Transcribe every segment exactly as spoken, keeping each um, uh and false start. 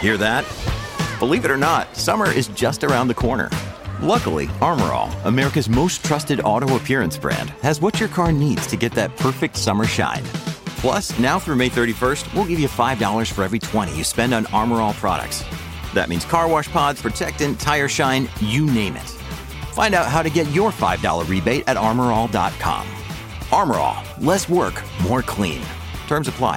Hear that? Believe it or not, summer is just around the corner. Luckily, Armor All, America's most trusted auto appearance brand, has what your car needs to get that perfect summer shine. Plus, now through May thirty-first, we'll give you five dollars for every twenty you spend on Armor All products. That means car wash pods, protectant, tire shine, you name it. Find out how to get your five dollars rebate at armor all dot com. Armor All, less work, more clean. Terms apply.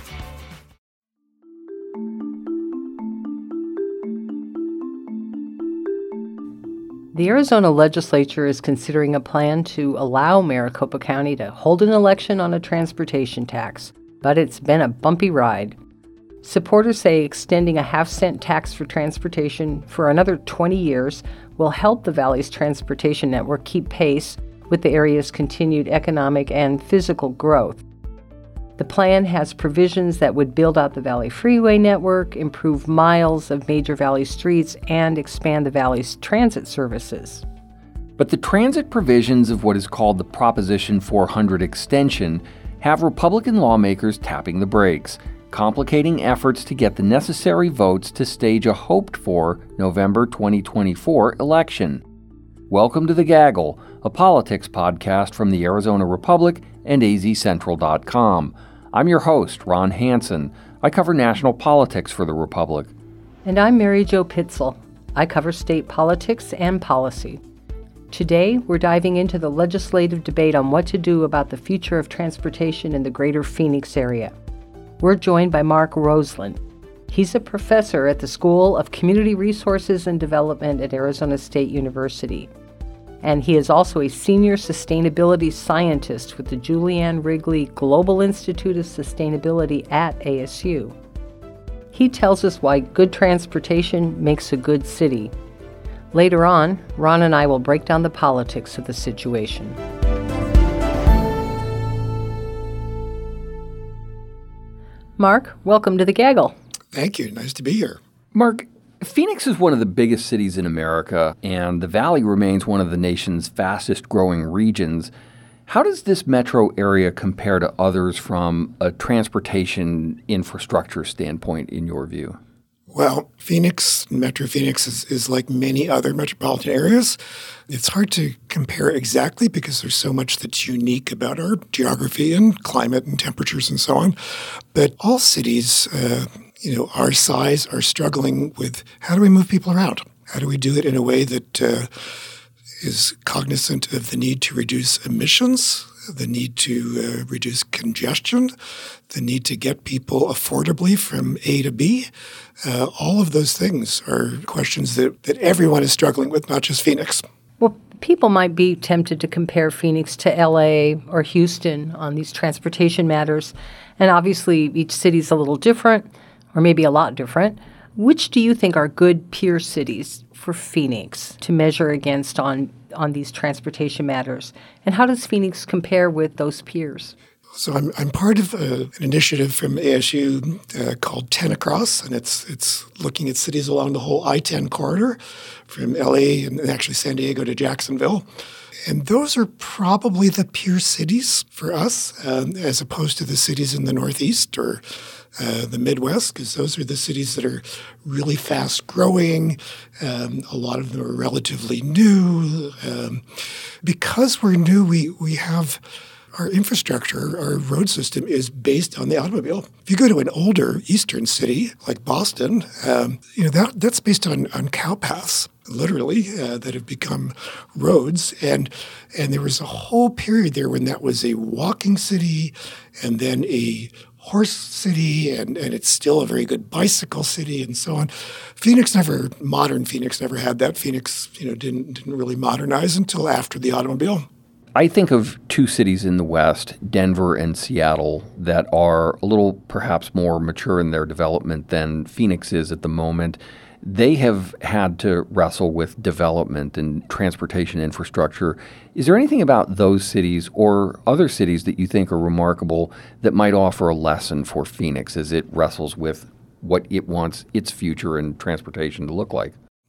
The Arizona legislature is considering a plan to allow Maricopa County to hold an election on a transportation tax, but it's been a bumpy ride. Supporters say extending a half-cent tax for transportation for another twenty years will help the Valley's transportation network keep pace with the area's continued economic and physical growth. The plan has provisions that would build out the Valley Freeway network, improve miles of major Valley streets, and expand the Valley's transit services. But the transit provisions of what is called the Proposition four hundred extension have Republican lawmakers tapping the brakes, complicating efforts to get the necessary votes to stage a hoped-for November twenty twenty-four election. Welcome to The Gaggle, a politics podcast from the Arizona Republic and A Z Central dot com. I'm your host, Ron Hansen. I cover national politics for the Republic. And I'm Mary Jo Pitzel. I cover state politics and policy. Today, we're diving into the legislative debate on what to do about the future of transportation in the greater Phoenix area. We're joined by Mark Roseland. He's a professor at the School of Community Resources and Development at Arizona State University. And he is also a senior sustainability scientist with the Julianne Wrigley Global Institute of Sustainability at A S U. He tells us why good transportation makes a good city. Later on, Ron and I will break down the politics of the situation. Mark, welcome to The Gaggle. Thank you. Nice to be here. Mark, Phoenix is one of the biggest cities in America, and the Valley remains one of the nation's fastest-growing regions. How does this metro area compare to others from a transportation infrastructure standpoint, in your view? Well, Phoenix, Metro Phoenix, is, is like many other metropolitan areas. It's hard to compare exactly because there's so much that's unique about our geography and climate and temperatures and so on. But all cities, uh, you know, our size are struggling with how do we move people around? How do we do it in a way that uh, is cognizant of the need to reduce emissions, the need to uh, reduce congestion, the need to get people affordably from A to B. Uh, all of those things are questions that, that everyone is struggling with, not just Phoenix. Well, people might be tempted to compare Phoenix to L A or Houston on these transportation matters. And obviously, each city's a little different, or maybe a lot different. Which do you think are good peer cities for Phoenix to measure against on, on these transportation matters? And how does Phoenix compare with those peers? So I'm I'm part of a, an initiative from A S U uh, called ten Across, and it's it's looking at cities along the whole I ten corridor from L A and actually San Diego to Jacksonville. And those are probably the peer cities for us, um, as opposed to the cities in the Northeast or uh, the Midwest, because those are the cities that are really fast growing. Um, a lot of them are relatively new. Um, because we're new, we we have our infrastructure, our road system is based on the automobile. If you go to an older eastern city like Boston, um, you know that that's based on, on cow paths, literally, uh, that have become roads. And and there was a whole period there when that was a walking city and then a horse city, and, and it's still a very good bicycle city and so on. Phoenix never, modern Phoenix never had that. Phoenix, you know, didn't didn't really modernize until after the automobile. I think of two cities in the West, Denver and Seattle, that are a little perhaps more mature in their development than Phoenix is at the moment. They have had to wrestle with development and transportation infrastructure. Is there anything about those cities or other cities that you think are remarkable that might offer a lesson for Phoenix as it wrestles with what it wants its future in transportation to look like?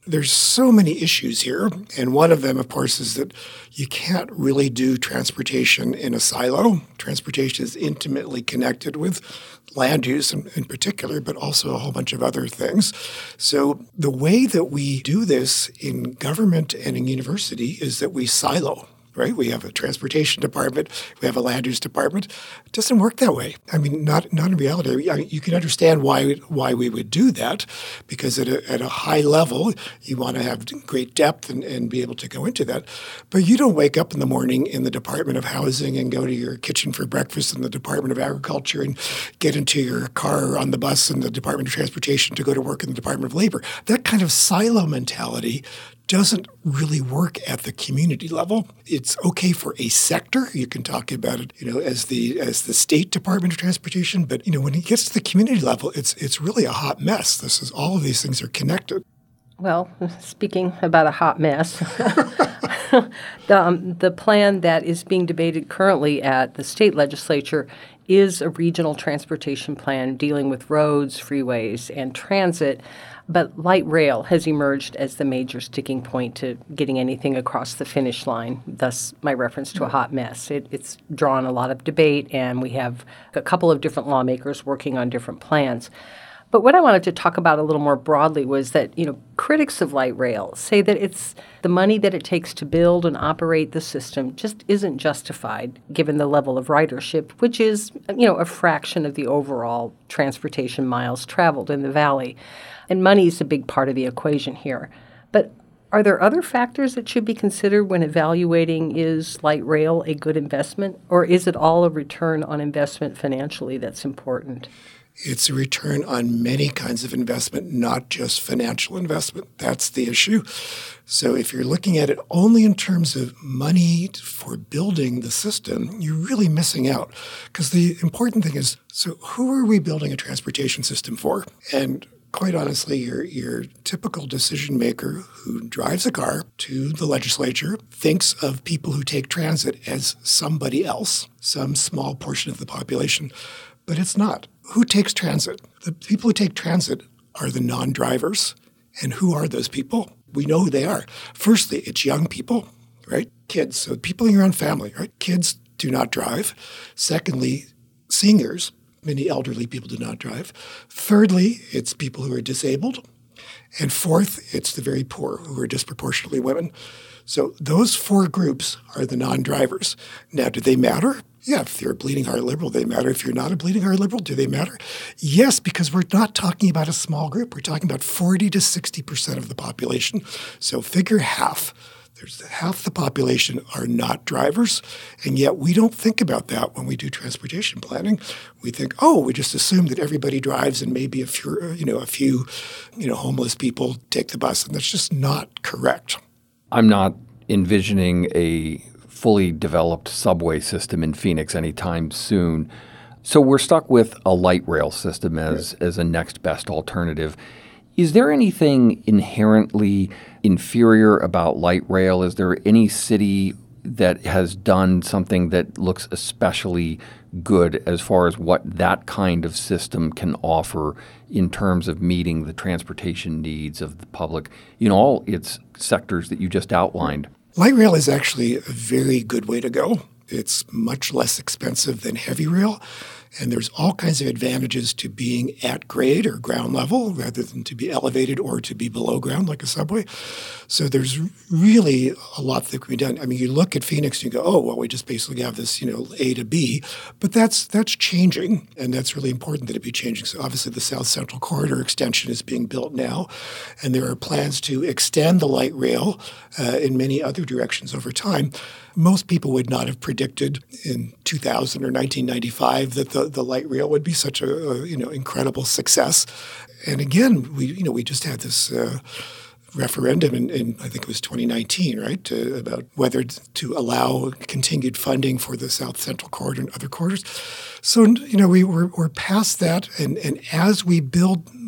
There's so many issues here, and one of them, of course, is that you can't really do transportation in a silo. Transportation is intimately connected with land use in, in particular, but also a whole bunch of other things. So the way that we do this in government and in university is that we silo. Right? We have a transportation department. We have a land use department. It doesn't work that way. I mean, not not in reality. I mean, you can understand why why we would do that, because at a, at a high level, you want to have great depth and, and be able to go into that. But you don't wake up in the morning in the Department of Housing and go to your kitchen for breakfast in the Department of Agriculture and get into your car on the bus in the Department of Transportation to go to work in the Department of Labor. That kind of silo mentality doesn't really work at the community level. It's okay for a sector. You can talk about it, you know, as the as the State Department of Transportation, but you know, when it gets to the community level, it's it's really a hot mess. This is all of these things are connected. Well, speaking about a hot mess, the, um, the plan that is being debated currently at the state legislature is a regional transportation plan dealing with roads, freeways, and transit. But light rail has emerged as the major sticking point to getting anything across the finish line, thus my reference to a hot mess. It, it's drawn a lot of debate, and we have a couple of different lawmakers working on different plans. But what I wanted to talk about a little more broadly was that, you know, critics of light rail say that it's the money that it takes to build and operate the system just isn't justified given the level of ridership, which is, you know, a fraction of the overall transportation miles traveled in the valley. And money is a big part of the equation here. But are there other factors that should be considered when evaluating is light rail a good investment, or is it all a return on investment financially that's important? It's a return on many kinds of investment, not just financial investment. That's the issue. So if you're looking at it only in terms of money for building the system, you're really missing out. Because the important thing is, so who are we building a transportation system for? And quite honestly, your your typical decision maker who drives a car to the legislature thinks of people who take transit as somebody else, some small portion of the population. But it's not. Who takes transit? The people who take transit are the non-drivers. And who are those people? We know who they are. Firstly, it's young people, right? Kids, so people in your own family, right? Kids do not drive. Secondly, seniors. Many elderly people do not drive. Thirdly, it's people who are disabled. And fourth, it's the very poor, who are disproportionately women. So those four groups are the non-drivers. Now, do they matter? Yeah, if you're a bleeding heart liberal, they matter. If you're not a bleeding heart liberal, do they matter? Yes, because we're not talking about a small group. We're talking about forty to sixty percent of the population. So figure half. There's half the population are not drivers, and yet we don't think about that when we do transportation planning. We think, oh, we just assume that everybody drives and maybe a few, you know, a few, you know, homeless people take the bus, and that's just not correct. I'm not envisioning a fully developed subway system in Phoenix anytime soon. So we're stuck with a light rail system as, right. as a next best alternative. Is there anything inherently inferior about light rail? Is there any city that has done something that looks especially good as far as what that kind of system can offer in terms of meeting the transportation needs of the public in all its sectors that you just outlined? Light rail is actually a very good way to go. It's much less expensive than heavy rail, and there's all kinds of advantages to being at grade or ground level rather than to be elevated or to be below ground like a subway. So there's really a lot that can be done. I mean, you look at Phoenix and you go, oh, well, we just basically have this, you know, A to B, but that's that's changing, and that's really important that it be changing. So obviously the South Central Corridor extension is being built now, and there are plans to extend the light rail uh, in many other directions over time. Most people would not have predicted in two thousand or nineteen ninety-five that the, the light rail would be such a, a you know incredible success. And again, we you know we just had this uh, referendum in, in I think it was twenty nineteen, right, to, about whether to allow continued funding for the South Central Corridor and other corridors. So you know we we're, we're past that, and and as we build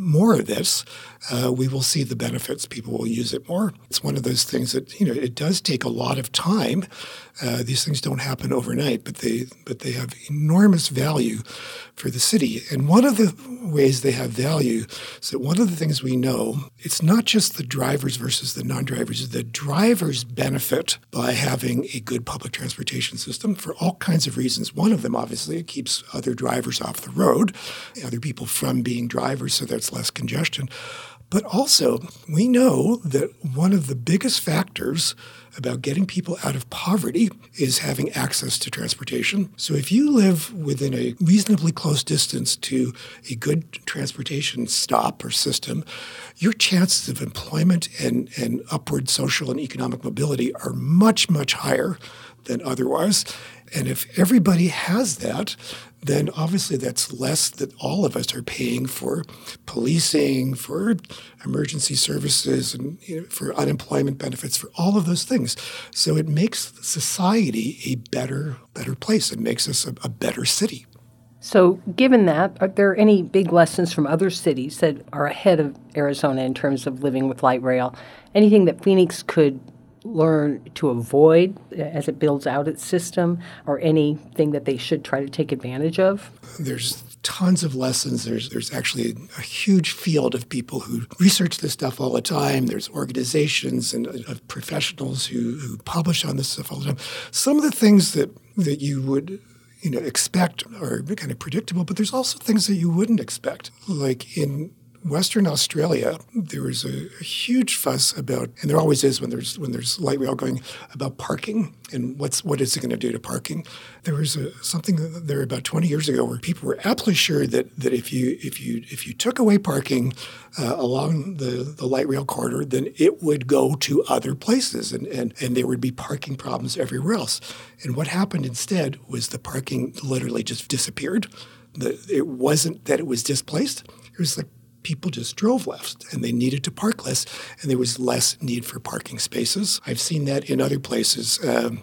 more of this, uh, we will see the benefits. People will use it more. It's one of those things that, you know, it does take a lot of time. Uh, these things don't happen overnight, but they but they have enormous value for the city. And one of the ways they have value is that one of the things we know, it's not just the drivers versus the non-drivers. The drivers benefit by having a good public transportation system for all kinds of reasons. One of them, obviously, it keeps other drivers off the road, other people from being drivers, so there's less congestion. But also, we know that one of the biggest factors about getting people out of poverty is having access to transportation. So if you live within a reasonably close distance to a good transportation stop or system, your chances of employment and, and upward social and economic mobility are much, much higher than otherwise. And if everybody has that, then obviously that's less that all of us are paying for policing, for emergency services, and you know, for unemployment benefits, for all of those things. So it makes society a better, better place. It makes us a, a better city. So given that, are there any big lessons from other cities that are ahead of Arizona in terms of living with light rail? Anything that Phoenix could learn to avoid as it builds out its system, or anything that they should try to take advantage of? There's tons of lessons. There's there's actually a huge field of people who research this stuff all the time. There's organizations and uh, professionals who, who publish on this stuff all the time. Some of the things that, that you would you know expect are kind of predictable, but there's also things that you wouldn't expect. Like in Western Australia, there was a, a huge fuss about, and there always is when there's when there's light rail going, about parking and what's what is it going to do to parking. There was a, something there about twenty years ago where people were absolutely sure that that if you if you if you took away parking uh, along the, the light rail corridor, then it would go to other places and, and and there would be parking problems everywhere else. And what happened instead was the parking literally just disappeared. The, it wasn't that it was displaced. It was like people just drove less and they needed to park less, and there was less need for parking spaces. I've seen that in other places. Um,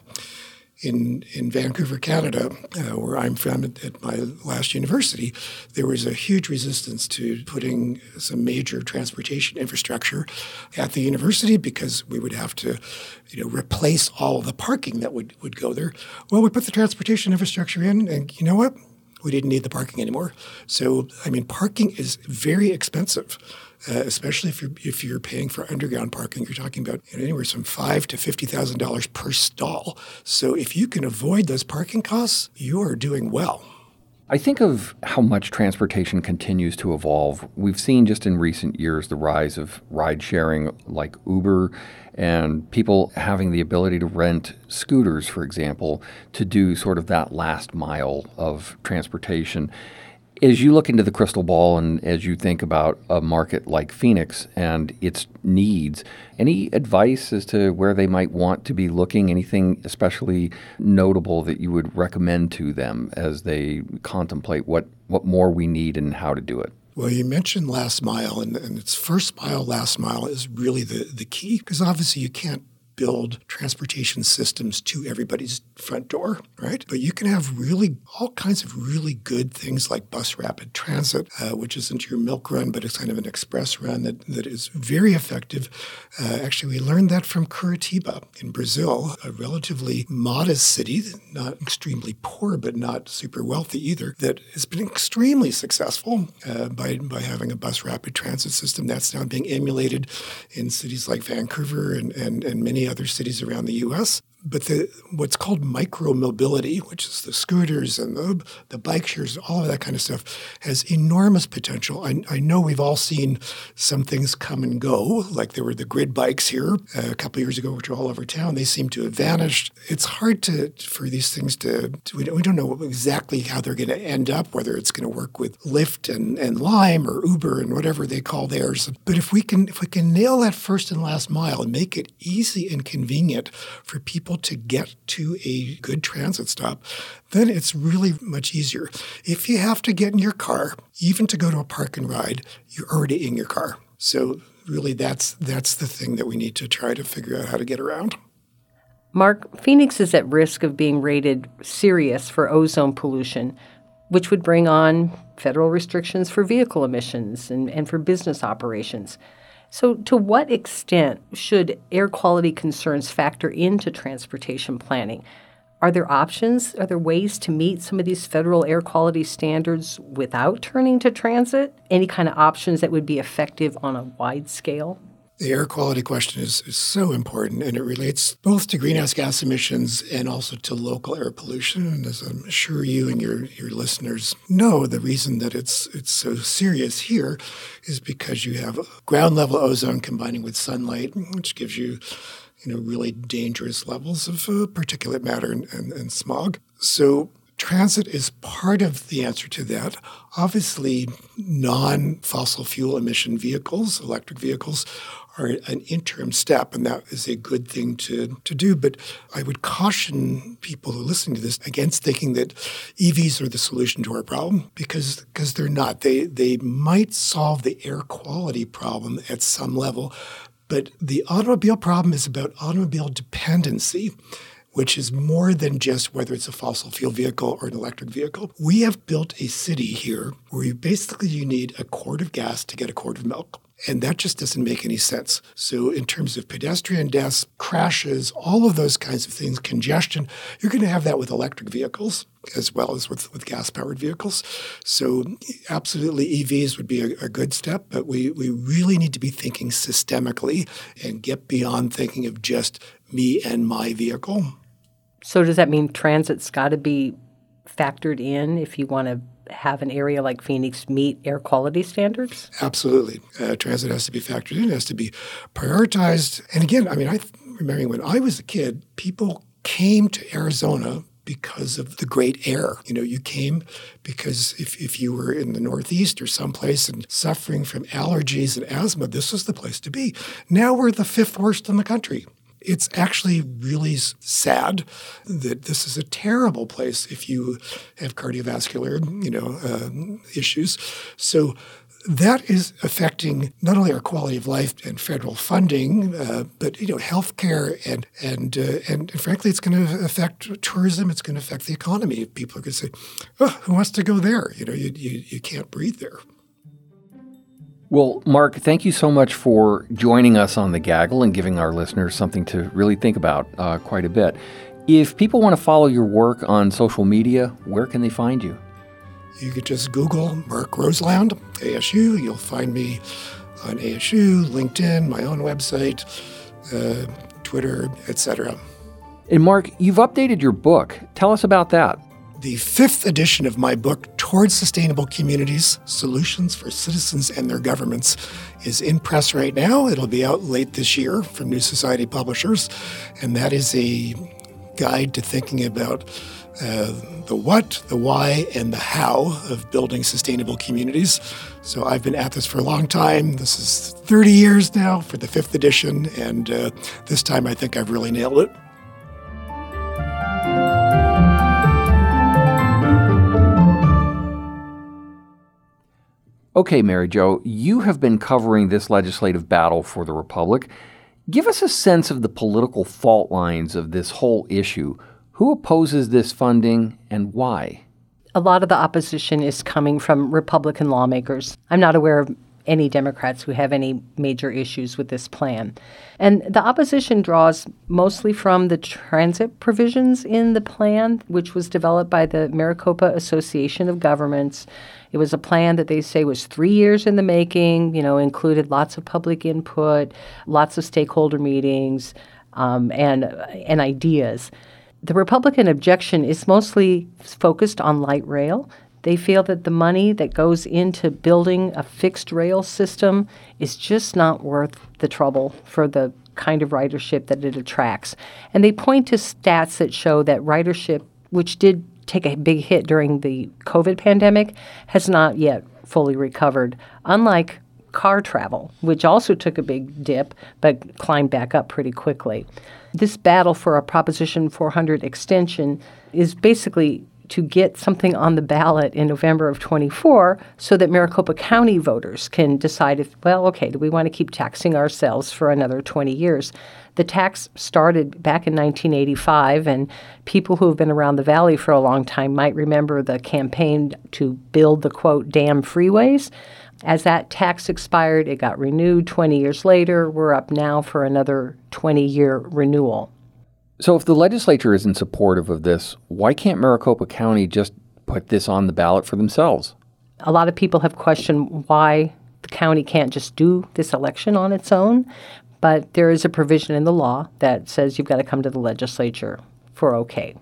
in in Vancouver, Canada, uh, where I'm from at, at my last university, there was a huge resistance to putting some major transportation infrastructure at the university because we would have to, you know, replace all the parking that would, would go there. Well, we put the transportation infrastructure in, and you know what? We didn't need the parking anymore. So, I mean, parking is very expensive, uh, especially if you're if you're paying for underground parking. You're talking about you know, anywhere from five to fifty thousand dollars per stall. So, if you can avoid those parking costs, you are doing well. I think of how much transportation continues to evolve. We've seen just in recent years the rise of ride sharing like Uber, and people having the ability to rent scooters, for example, to do sort of that last mile of transportation. As you look into the crystal ball and as you think about a market like Phoenix and its needs, any advice as to where they might want to be looking? Anything especially notable that you would recommend to them as they contemplate what, what more we need and how to do it? Well, you mentioned last mile, and, and it's first mile, last mile is really the, the key, because obviously you can't build transportation systems to everybody's front door, right? But you can have really all kinds of really good things like bus rapid transit, uh, which isn't your milk run, but it's kind of an express run that, that is very effective. Uh, actually, we learned that from Curitiba in Brazil, a relatively modest city, not extremely poor, but not super wealthy either, that has been extremely successful uh, by, by having a bus rapid transit system. That's now being emulated in cities like Vancouver and, and, and many other cities around the U S. But the what's called micromobility, which is the scooters and the, the bike shares, all of that kind of stuff, has enormous potential. I, I know we've all seen some things come and go, like there were the grid bikes here uh, a couple of years ago, which were all over town. They seem to have vanished. It's hard to for these things to, to we, don't, we don't know exactly how they're going to end up, whether it's going to work with Lyft and, and Lime or Uber and whatever they call theirs. But if we can if we can nail that first and last mile and make it easy and convenient for people to get to a good transit stop, then it's really much easier. If you have to get in your car, even to go to a park and ride, you're already in your car. So really that's that's the thing that we need to try to figure out how to get around. Mark, Phoenix is at risk of being rated serious for ozone pollution, which would bring on federal restrictions for vehicle emissions and, and for business operations. So to what extent should air quality concerns factor into transportation planning? Are there options? Are there ways to meet some of these federal air quality standards without turning to transit? Any kind of options that would be effective on a wide scale? The air quality question is, is so important, and it relates both to greenhouse gas emissions and also to local air pollution. And as I'm sure you and your, your listeners know, the reason that it's it's so serious here is because you have ground level ozone combining with sunlight, which gives you you know, really dangerous levels of uh, particulate matter and, and, and smog. So transit is part of the answer to that. Obviously, non-fossil fuel emission vehicles, electric vehicles, are an interim step, and that is a good thing to, to do. But I would caution people who are listening to this against thinking that E Vs are the solution to our problem, because because they're not. They they might solve the air quality problem at some level, but the automobile problem is about automobile dependency, which is more than just whether it's a fossil fuel vehicle or an electric vehicle. We have built a city here where you basically you need a quart of gas to get a quart of milk. And that just doesn't make any sense. So in terms of pedestrian deaths, crashes, all of those kinds of things, congestion, you're going to have that with electric vehicles as well as with, with gas-powered vehicles. So absolutely E Vs would be a, a good step, but we, we really need to be thinking systemically and get beyond thinking of just me and my vehicle. So does that mean transit's got to be factored in if you want to have an area like Phoenix meet air quality standards? Absolutely. Uh, transit has to be factored in, it has to be prioritized. And again, I mean, I remember when I was a kid, people came to Arizona because of the great air. You know, you came because if, if you were in the Northeast or someplace and suffering from allergies and asthma, this was the place to be. Now we're the fifth worst in the country. It's actually really sad that this is a terrible place if you have cardiovascular, you know, uh, issues. So that is affecting not only our quality of life and federal funding, uh, but you know, healthcare and and, uh, and and frankly, it's going to affect tourism. It's going to affect the economy. People are going to say, "Oh, who wants to go there?" You know, you you, you can't breathe there. Well, Mark, thank you so much for joining us on The Gaggle and giving our listeners something to really think about uh, quite a bit. If people want to follow your work on social media, where can they find you? You could just Google Mark Roseland, A S U. You'll find me on A S U, LinkedIn, my own website, uh, Twitter, et cetera. And Mark, you've updated your book. Tell us about that. The fifth edition of my book, Towards Sustainable Communities, Solutions for Citizens and Their Governments, is in press right now. It'll be out late this year from New Society Publishers. And that is a guide to thinking about uh, the what, the why, and the how of building sustainable communities. So I've been at this for a long time. This is thirty years now for the fifth edition. And uh, this time I think I've really nailed it. Okay, Mary Jo, you have been covering this legislative battle for the Republic. Give us a sense of the political fault lines of this whole issue. Who opposes this funding and why? A lot of the opposition is coming from Republican lawmakers. I'm not aware of any Democrats who have any major issues with this plan. And the opposition draws mostly from the transit provisions in the plan, which was developed by the Maricopa Association of Governments. It was a plan that they say was three years in the making, you know, included lots of public input, lots of stakeholder meetings, um, and and ideas. The Republican objection is mostly focused on light rail. They feel that the money that goes into building a fixed rail system is just not worth the trouble for the kind of ridership that it attracts. And they point to stats that show that ridership, which did take a big hit during the COVID pandemic, has not yet fully recovered, unlike car travel, which also took a big dip but climbed back up pretty quickly. This battle for a Proposition four hundred extension is basically to get something on the ballot in November of twenty-four so that Maricopa County voters can decide if, well, okay, do we want to keep taxing ourselves for another twenty years? The tax started back in nineteen eighty-five, and people who have been around the Valley for a long time might remember the campaign to build the, quote, damn freeways. As that tax expired, it got renewed twenty years later. We're up now for another twenty-year renewal. So if the legislature isn't supportive of this, why can't Maricopa County just put this on the ballot for themselves? A lot of people have questioned why the county can't just do this election on its own, but there is a provision in the law that says you've got to come to the legislature for okay.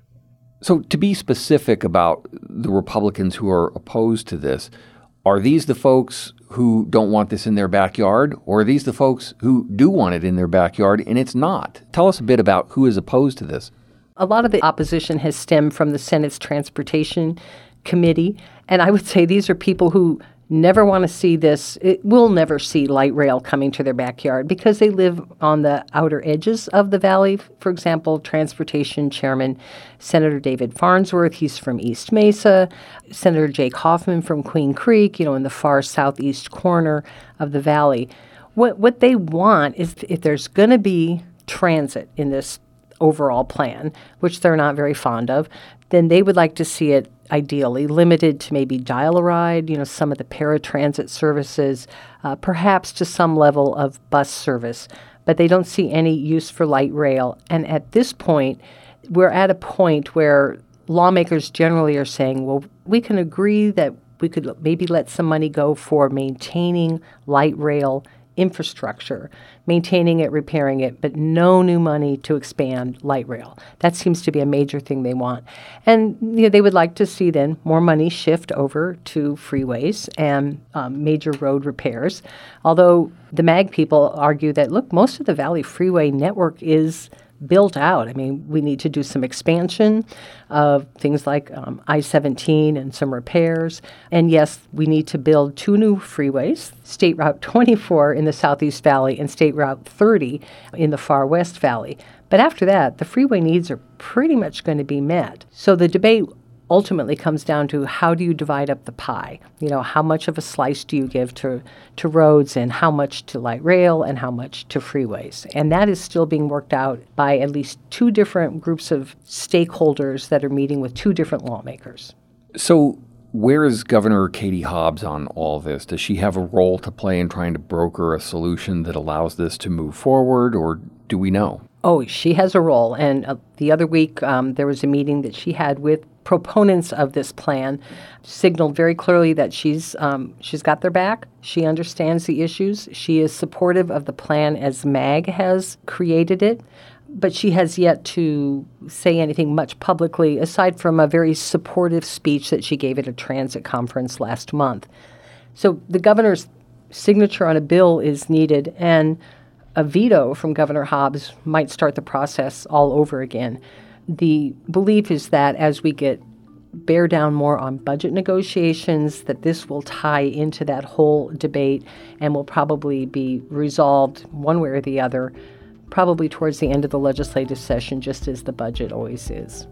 So to be specific about the Republicans who are opposed to this, are these the folks who don't want this in their backyard, or are these the folks who do want it in their backyard and it's not? Tell us a bit about who is opposed to this. A lot of the opposition has stemmed from the Senate's Transportation Committee, and I would say these are people who never want to see this, it will never see light rail coming to their backyard because they live on the outer edges of the valley. For example, Transportation Chairman Senator David Farnsworth, he's from East Mesa. Senator Jake Hoffman from Queen Creek, you know, in the far southeast corner of the valley. What what they want is if there's going to be transit in this overall plan, which they're not very fond of, then they would like to see it ideally limited to maybe dial-a-ride, you know, some of the paratransit services, uh, perhaps to some level of bus service. But they don't see any use for light rail. And at this point, we're at a point where lawmakers generally are saying, well, we can agree that we could maybe let some money go for maintaining light rail infrastructure, maintaining it, repairing it, but no new money to expand light rail. That seems to be a major thing they want. And you know, they would like to see then more money shift over to freeways and um, major road repairs. Although the MAG people argue that, look, most of the Valley Freeway network is built out. I mean, we need to do some expansion of things like um, I seventeen and some repairs. And yes, we need to build two new freeways, State Route twenty-four in the Southeast Valley and State Route thirty in the Far West Valley. But after that, the freeway needs are pretty much going to be met. So the debate ultimately comes down to how do you divide up the pie? You know, how much of a slice do you give to, to roads and how much to light rail and how much to freeways? And that is still being worked out by at least two different groups of stakeholders that are meeting with two different lawmakers. So where is Governor Katie Hobbs on all this? Does she have a role to play in trying to broker a solution that allows this to move forward, or do we know? Oh, she has a role. And uh, the other week, um, there was a meeting that she had with proponents of this plan, signaled very clearly that she's um, she's got their back. She understands the issues. She is supportive of the plan as MAG has created it, but she has yet to say anything much publicly, aside from a very supportive speech that she gave at a transit conference last month. So the governor's signature on a bill is needed, and a veto from Governor Hobbs might start the process all over again. The belief is that as we get bear down more on budget negotiations, that this will tie into that whole debate and will probably be resolved one way or the other, probably towards the end of the legislative session, just as the budget always is.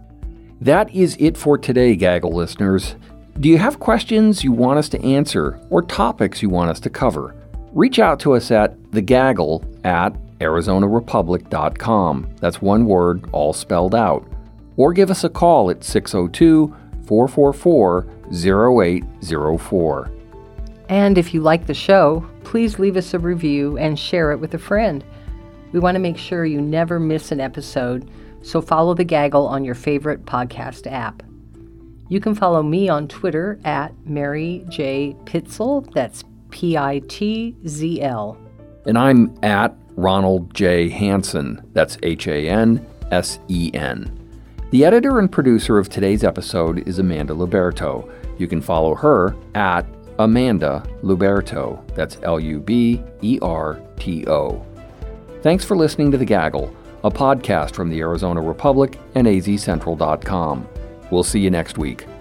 That is it for today, Gaggle listeners. Do you have questions you want us to answer or topics you want us to cover? Reach out to us at thegaggle at arizona republic dot com. That's one word, all spelled out. Or give us a call at six oh two, four four four, oh eight oh four. And if you like the show, please leave us a review and share it with a friend. We want to make sure you never miss an episode, so follow The Gaggle on your favorite podcast app. You can follow me on Twitter at Mary J. Pitzl. That's P I T Z L. And I'm at Ronald J. Hansen. That's H A N S E N. The editor and producer of today's episode is Amanda Luberto. You can follow her at Amanda Luberto. That's L U B E R T O. Thanks for listening to The Gaggle, a podcast from the Arizona Republic and A Z Central dot com. We'll see you next week.